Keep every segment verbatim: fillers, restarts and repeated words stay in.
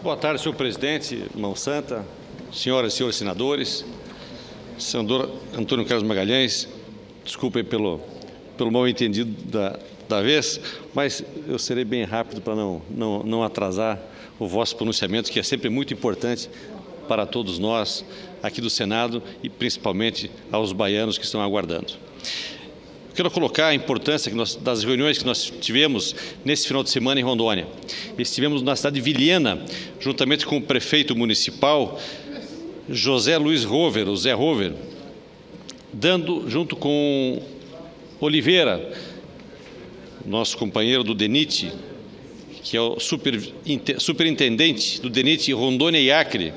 Boa tarde, senhor presidente, Mão Santa, senhoras e senhores senadores, senador Antônio Carlos Magalhães, desculpe pelo, pelo mal entendido da, da vez, mas eu serei bem rápido para não, não, não atrasar o vosso pronunciamento, que é sempre muito importante para todos nós aqui do Senado e principalmente aos baianos que estão aguardando. Quero colocar a importância que nós, das reuniões que nós tivemos nesse final de semana em Rondônia. Estivemos na cidade de Vilhena, juntamente com o prefeito municipal, José Luiz Rover, o Zé Rover, dando, junto com Oliveira, nosso companheiro do DENIT, que é o super, superintendente do DENIT Rondônia e Acre,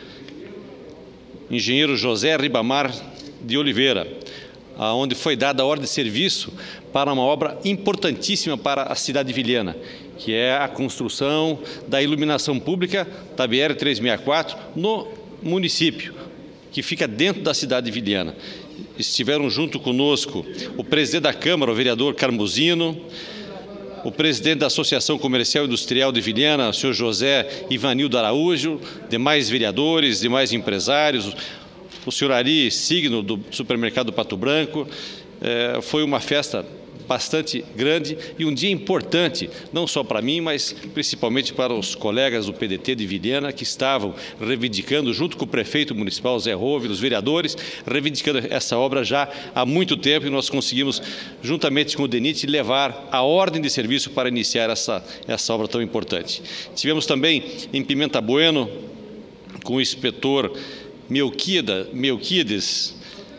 engenheiro José Ribamar de Oliveira, onde foi dada a ordem de serviço para uma obra importantíssima para a cidade de Vilhena, que é a construção da iluminação pública da B R trezentos e sessenta e quatro no município, que fica dentro da cidade de Vilhena. Estiveram junto conosco o presidente da Câmara, o vereador Carmuzino, o presidente da Associação Comercial e Industrial de Vilhena, o senhor José Ivanildo Araújo, demais vereadores, demais empresários, o senhor Ari Signo, do supermercado Pato Branco. É, foi uma festa bastante grande e um dia importante, não só para mim, mas principalmente para os colegas do P D T de Vilhena, que estavam reivindicando, junto com o prefeito municipal, Zé Rover, os vereadores, reivindicando essa obra já há muito tempo, e nós conseguimos, juntamente com o DENIT, levar a ordem de serviço para iniciar essa, essa obra tão importante. Tivemos também em Pimenta Bueno, com o inspetor Melquida, Melquides,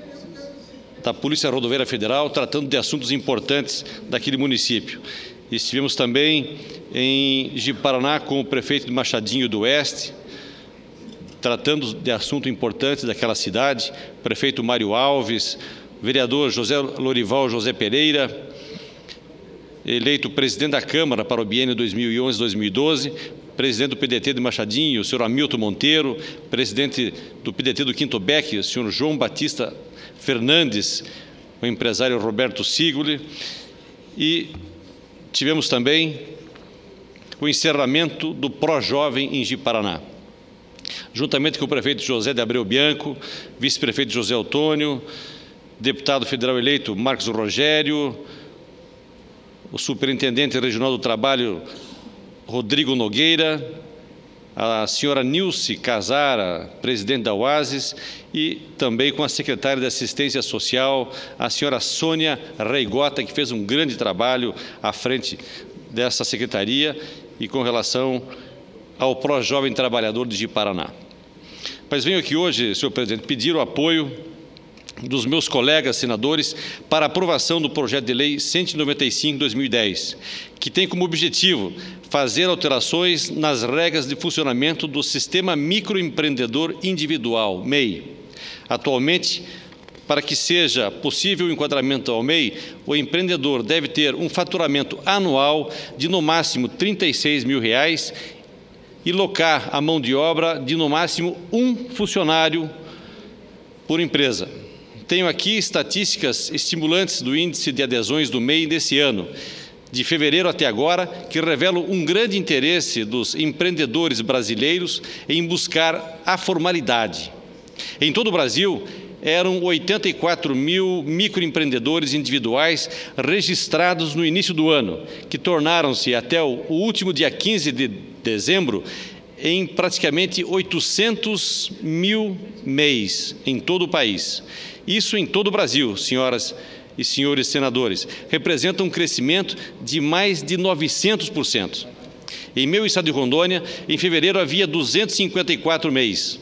da Polícia Rodoviária Federal, tratando de assuntos importantes daquele município. Estivemos também em Ji-Paraná com o prefeito de Machadinho do Oeste, tratando de assuntos importantes daquela cidade, prefeito Mário Alves, vereador José Lorival José Pereira, eleito presidente da Câmara para o biênio dois mil e onze a dois mil e doze, presidente do P D T de Machadinho, o senhor Hamilton Monteiro, presidente do P D T do Quinto Beck, o senhor João Batista Fernandes, o empresário Roberto Sigoli, e tivemos também o encerramento do Pró-Jovem em Ji-Paraná, juntamente com o prefeito José de Abreu Bianco, vice-prefeito José Otônio, deputado federal eleito Marcos Rogério, o superintendente regional do trabalho Rodrigo Nogueira, a senhora Nilce Casara, presidente da Oasis, e também com a secretária de Assistência Social, a senhora Sônia Reigota, que fez um grande trabalho à frente dessa secretaria e com relação ao Pró-Jovem Trabalhador de Ji-Paraná. Mas venho aqui hoje, senhor presidente, pedir o apoio dos meus colegas senadores para a aprovação do projeto de lei cento e noventa e cinco de dois mil e dez, que tem como objetivo fazer alterações nas regras de funcionamento do Sistema Microempreendedor Individual, M E I. Atualmente, para que seja possível o enquadramento ao M E I, o empreendedor deve ter um faturamento anual de no máximo trinta e seis mil reais e locar a mão de obra de no máximo um funcionário por empresa. Tenho aqui estatísticas estimulantes do índice de adesões do M E I desse ano, de fevereiro até agora, que revelam um grande interesse dos empreendedores brasileiros em buscar a formalidade. Em todo o Brasil, eram oitenta e quatro mil microempreendedores individuais registrados no início do ano, que tornaram-se até o último dia quinze de dezembro em praticamente oitocentos mil M E Is em todo o país. Isso em todo o Brasil, senhoras e senhores senadores, representa um crescimento de mais de novecentos por cento. Em meu estado de Rondônia, em fevereiro havia duzentos e cinquenta e quatro M E Is.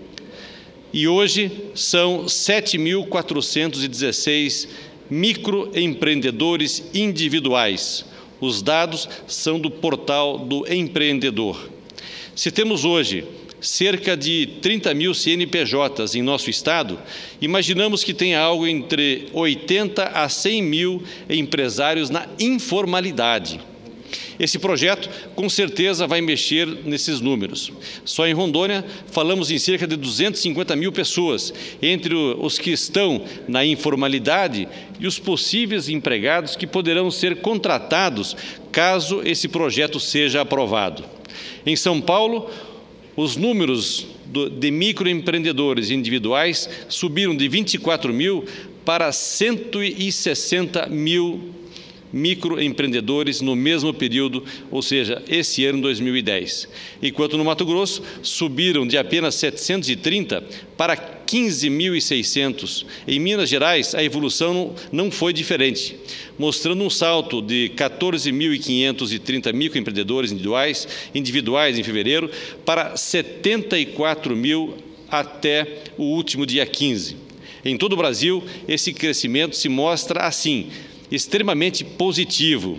E hoje são sete mil quatrocentos e dezesseis microempreendedores individuais. Os dados são do portal do empreendedor. Se temos hoje cerca de trinta mil C N P Js em nosso estado, imaginamos que tenha algo entre oitenta a cem mil empresários na informalidade. Esse projeto, com certeza, vai mexer nesses números. Só em Rondônia, falamos em cerca de duzentas e cinquenta mil pessoas, entre os que estão na informalidade e os possíveis empregados que poderão ser contratados caso esse projeto seja aprovado. Em São Paulo, Os números do, de microempreendedores individuais subiram de vinte e quatro mil para cento e sessenta mil microempreendedores no mesmo período, ou seja, esse ano dois mil e dez. Enquanto no Mato Grosso subiram de apenas setecentos e trinta para quinze mil e seiscentos. Em Minas Gerais, a evolução não foi diferente, mostrando um salto de quatorze mil e quinhentos e trinta microempreendedores individuais, individuais em fevereiro para setenta e quatro mil até o último dia quinze. Em todo o Brasil, esse crescimento se mostra assim, extremamente positivo.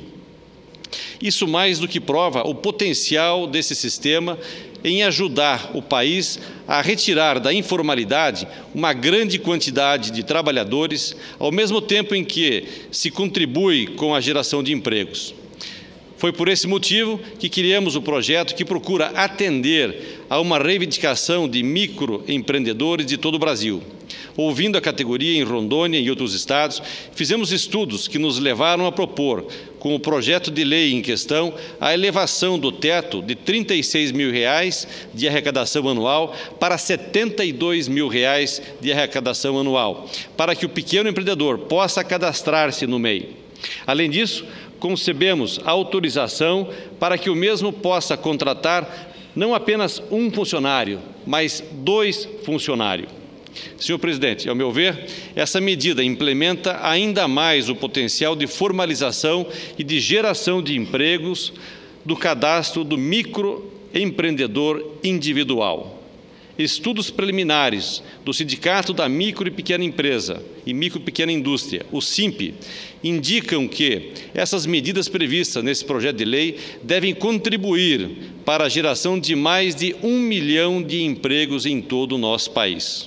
Isso mais do que prova o potencial desse sistema em ajudar o país a retirar da informalidade uma grande quantidade de trabalhadores, ao mesmo tempo em que se contribui com a geração de empregos. Foi por esse motivo que criamos o projeto que procura atender a uma reivindicação de microempreendedores de todo o Brasil. Ouvindo a categoria em Rondônia e outros estados, fizemos estudos que nos levaram a propor, com o projeto de lei em questão, a elevação do teto de trinta e seis mil reais de arrecadação anual para setenta e dois mil reais de arrecadação anual, para que o pequeno empreendedor possa cadastrar-se no M E I. Além disso, concebemos autorização para que o mesmo possa contratar não apenas um funcionário, mas dois funcionários. Senhor presidente, ao meu ver, essa medida implementa ainda mais o potencial de formalização e de geração de empregos do cadastro do microempreendedor individual. Estudos preliminares do Sindicato da Micro e Pequena Empresa e Micro e Pequena Indústria, o SIMP, indicam que essas medidas previstas nesse projeto de lei devem contribuir para a geração de mais de um milhão de empregos em todo o nosso país.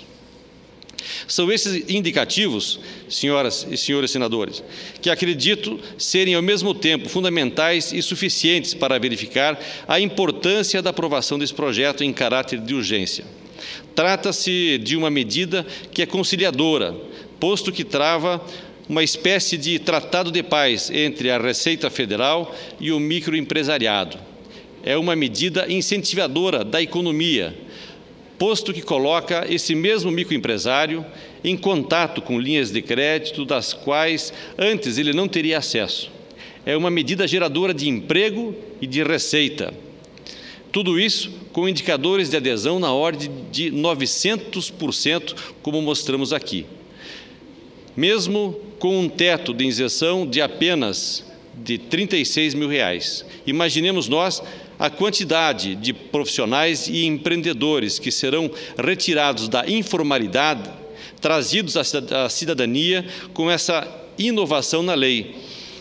São esses indicativos, senhoras e senhores senadores, que acredito serem ao mesmo tempo fundamentais e suficientes para verificar a importância da aprovação desse projeto em caráter de urgência. Trata-se de uma medida que é conciliadora, posto que trava uma espécie de tratado de paz entre a Receita Federal e o microempresariado. É uma medida incentivadora da economia, posto que coloca esse mesmo microempresário em contato com linhas de crédito das quais antes ele não teria acesso. É uma medida geradora de emprego e de receita. Tudo isso com indicadores de adesão na ordem de novecentos por cento, como mostramos aqui. Mesmo com um teto de isenção de apenas de trinta e seis mil reais. Imaginemos nós a quantidade de profissionais e empreendedores que serão retirados da informalidade, trazidos à cidadania com essa inovação na lei,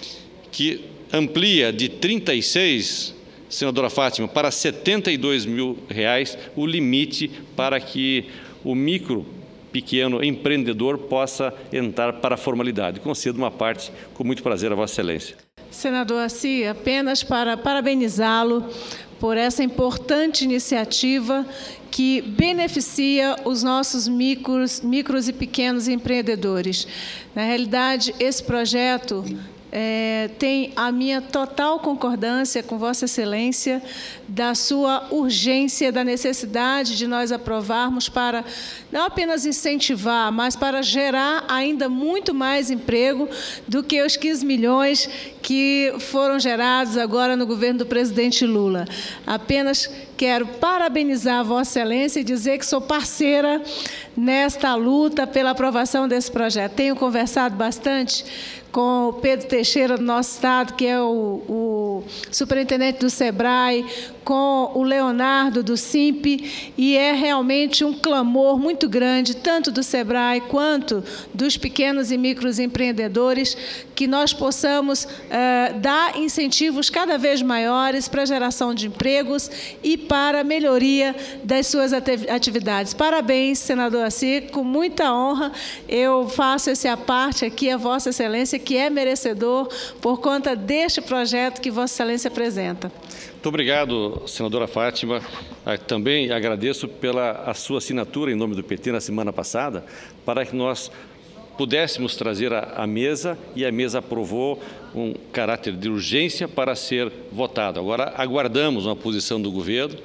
que amplia de trinta e seis, senadora Fátima, para setenta e dois mil reais o limite para que o micro pequeno empreendedor possa entrar para a formalidade. Concedo uma parte com muito prazer a Vossa Excelência. Senador Assi, apenas para parabenizá-lo por essa importante iniciativa que beneficia os nossos micros, micros e pequenos empreendedores. Na realidade, esse projeto É, tem a minha total concordância com Vossa Excelência da sua urgência, da necessidade de nós aprovarmos para não apenas incentivar, mas para gerar ainda muito mais emprego do que os quinze milhões que foram gerados agora no governo do presidente Lula. Apenas quero parabenizar Vossa Excelência e dizer que sou parceira nesta luta pela aprovação desse projeto. Tenho conversado bastante com o Pedro Teixeira do nosso estado, que é o, o superintendente do SEBRAE, com o Leonardo do SIMP, e é realmente um clamor muito grande, tanto do SEBRAE quanto dos pequenos e micros empreendedores, que nós possamos eh, dar incentivos cada vez maiores para a geração de empregos e para a melhoria das suas atividades. Parabéns, senador Assi, com muita honra eu faço essa parte aqui a Vossa Excelência, que é merecedor por conta deste projeto que Vossa Excelência apresenta. Muito obrigado, senadora Fátima. Também agradeço pela a sua assinatura em nome do P T na semana passada, para que nós pudéssemos trazer à mesa, e a mesa aprovou um caráter de urgência para ser votado. Agora aguardamos uma posição do governo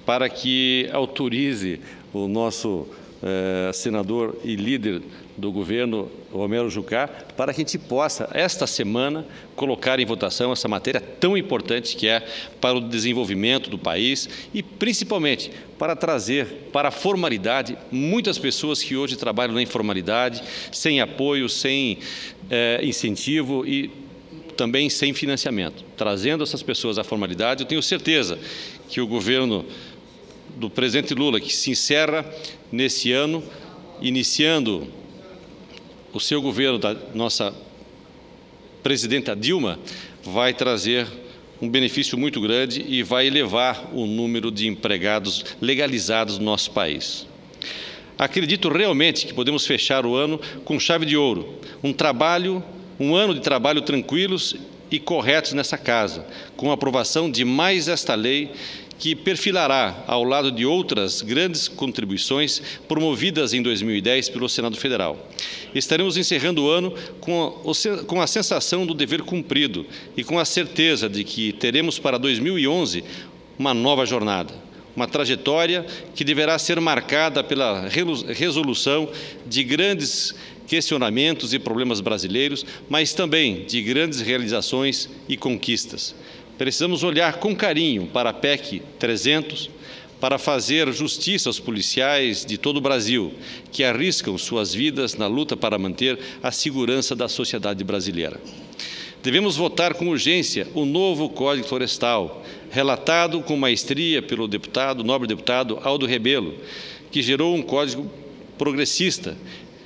para que autorize o nosso eh, senador e líder do governo, Romero Jucá, para que a gente possa, esta semana, colocar em votação essa matéria tão importante que é para o desenvolvimento do país e, principalmente, para trazer para a formalidade muitas pessoas que hoje trabalham na informalidade, sem apoio, sem eh, incentivo e também sem financiamento. Trazendo essas pessoas à formalidade, eu tenho certeza que o governo do presidente Lula, que se encerra nesse ano, iniciando o seu governo, da nossa presidenta Dilma, vai trazer um benefício muito grande e vai elevar o número de empregados legalizados no nosso país. Acredito realmente que podemos fechar o ano com chave de ouro, um trabalho, um ano de trabalho tranquilos e corretos nessa casa, com a aprovação de mais esta lei que perfilará, ao lado de outras grandes contribuições promovidas em dois mil e dez pelo Senado Federal. Estaremos encerrando o ano com a sensação do dever cumprido e com a certeza de que teremos para dois mil e onze uma nova jornada, uma trajetória que deverá ser marcada pela resolução de grandes questionamentos e problemas brasileiros, mas também de grandes realizações e conquistas. Precisamos olhar com carinho para a P E C trezentos para fazer justiça aos policiais de todo o Brasil, que arriscam suas vidas na luta para manter a segurança da sociedade brasileira. Devemos votar com urgência o novo Código Florestal, relatado com maestria pelo deputado, nobre deputado Aldo Rebelo, que gerou um código progressista,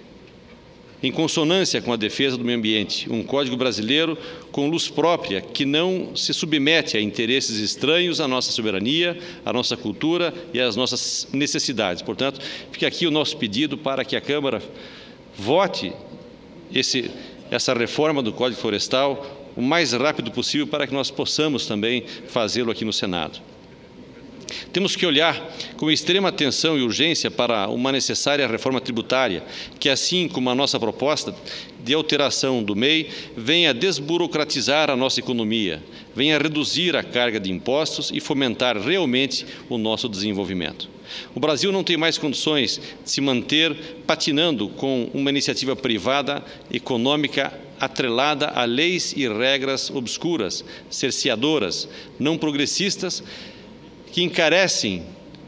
em consonância com a defesa do meio ambiente, um código brasileiro com luz própria, que não se submete a interesses estranhos à nossa soberania, à nossa cultura e às nossas necessidades. Portanto, fica aqui o nosso pedido para que a Câmara vote esse, essa reforma do Código Florestal o mais rápido possível para que nós possamos também fazê-lo aqui no Senado. Temos que olhar com extrema atenção e urgência para uma necessária reforma tributária, que, assim como a nossa proposta de alteração do M E I, venha desburocratizar a nossa economia, venha reduzir a carga de impostos e fomentar realmente o nosso desenvolvimento. O Brasil não tem mais condições de se manter patinando com uma iniciativa privada econômica atrelada a leis e regras obscuras, cerceadoras, não progressistas, que encarecem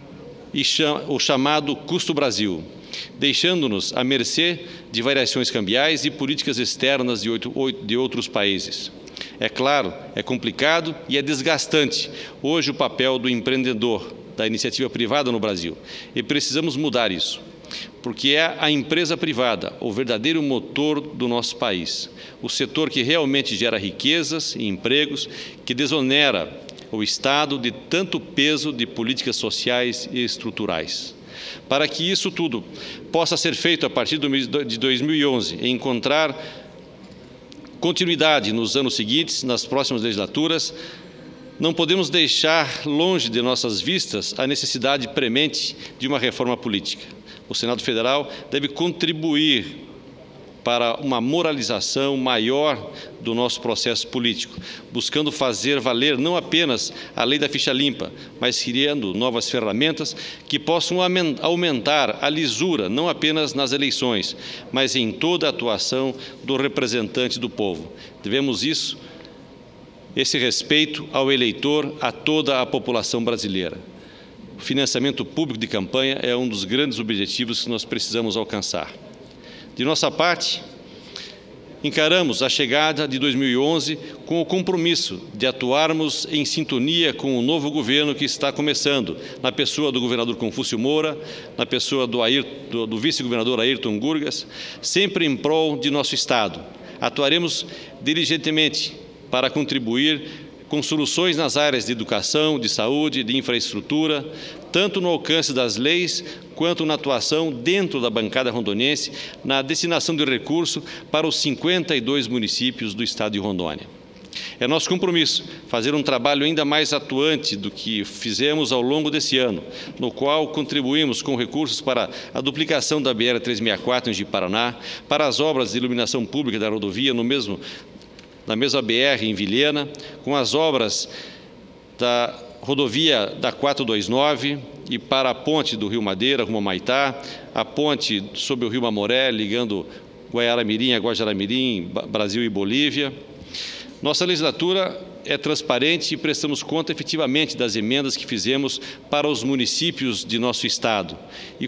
o chamado custo Brasil, deixando-nos à mercê de variações cambiais e políticas externas de outros países. É claro, é complicado e é desgastante hoje o papel do empreendedor, da iniciativa privada no Brasil, e precisamos mudar isso, porque é a empresa privada o verdadeiro motor do nosso país, o setor que realmente gera riquezas e empregos, que desonera o Estado de tanto peso de políticas sociais e estruturais. Para que isso tudo possa ser feito a partir de dois mil e onze e encontrar continuidade nos anos seguintes, nas próximas legislaturas, não podemos deixar longe de nossas vistas a necessidade premente de uma reforma política. O Senado Federal deve contribuir para uma moralização maior do nosso processo político, buscando fazer valer não apenas a lei da ficha limpa, mas criando novas ferramentas que possam aumentar a lisura, não apenas nas eleições, mas em toda a atuação do representante do povo. Devemos isso, esse respeito ao eleitor, a toda a população brasileira. O financiamento público de campanha é um dos grandes objetivos que nós precisamos alcançar. De nossa parte, encaramos a chegada de dois mil e onze com o compromisso de atuarmos em sintonia com o novo governo que está começando, na pessoa do governador Confúcio Moura, na pessoa do, do, do vice-governador Ayrton Gurgas, sempre em prol de nosso Estado. Atuaremos diligentemente para contribuir com soluções nas áreas de educação, de saúde, de infraestrutura, tanto no alcance das leis, quanto na atuação dentro da bancada rondoniense, na destinação de recursos para os cinquenta e dois municípios do estado de Rondônia. É nosso compromisso fazer um trabalho ainda mais atuante do que fizemos ao longo desse ano, no qual contribuímos com recursos para a duplicação da B R trezentos e sessenta e quatro em Ji-Paraná, para as obras de iluminação pública da rodovia no mesmo, na mesma B R em Vilhena, com as obras da rodovia da quatrocentos e vinte e nove e para a ponte do Rio Madeira, rumo a Maitá, a ponte sobre o Rio Mamoré, ligando Guaiara-Mirim a Guajará-Mirim, Brasil e Bolívia. Nossa legislatura é transparente e prestamos conta efetivamente das emendas que fizemos para os municípios de nosso Estado e,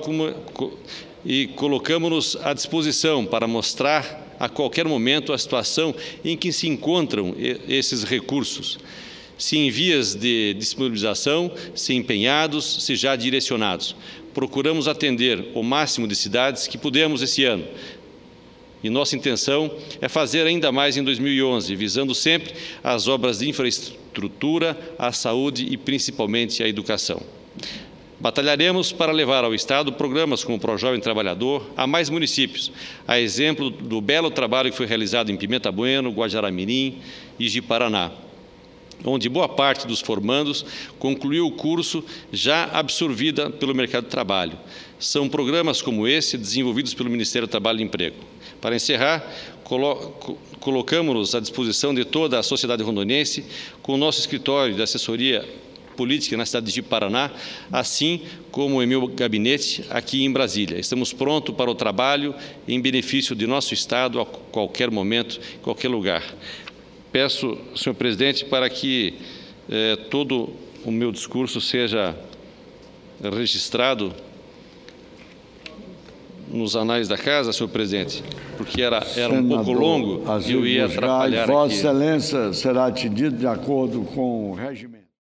e colocamos-nos à disposição para mostrar a qualquer momento a situação em que se encontram esses recursos, se em vias de disponibilização, se empenhados, se já direcionados. Procuramos atender o máximo de cidades que pudemos esse ano. E nossa intenção é fazer ainda mais em dois mil e onze, visando sempre as obras de infraestrutura, a saúde e principalmente a educação. Batalharemos para levar ao Estado programas como o ProJovem Trabalhador a mais municípios, a exemplo do belo trabalho que foi realizado em Pimenta Bueno, Guajará-Mirim e Ji-Paraná, onde boa parte dos formandos concluiu o curso já absorvida pelo mercado de trabalho. São programas como esse desenvolvidos pelo Ministério do Trabalho e Emprego. Para encerrar, colo colocamos-nos à disposição de toda a sociedade rondoniense com o nosso escritório de assessoria política na cidade de Ji-Paraná, assim como em meu gabinete aqui em Brasília. Estamos prontos para o trabalho em benefício de nosso Estado a qualquer momento, em qualquer lugar. Peço, senhor presidente, para que eh, todo o meu discurso seja registrado nos anais da casa, senhor presidente, porque era, era um pouco longo e eu ia atrapalhar aqui. Vossa Excelência será atendido de acordo com o regimento.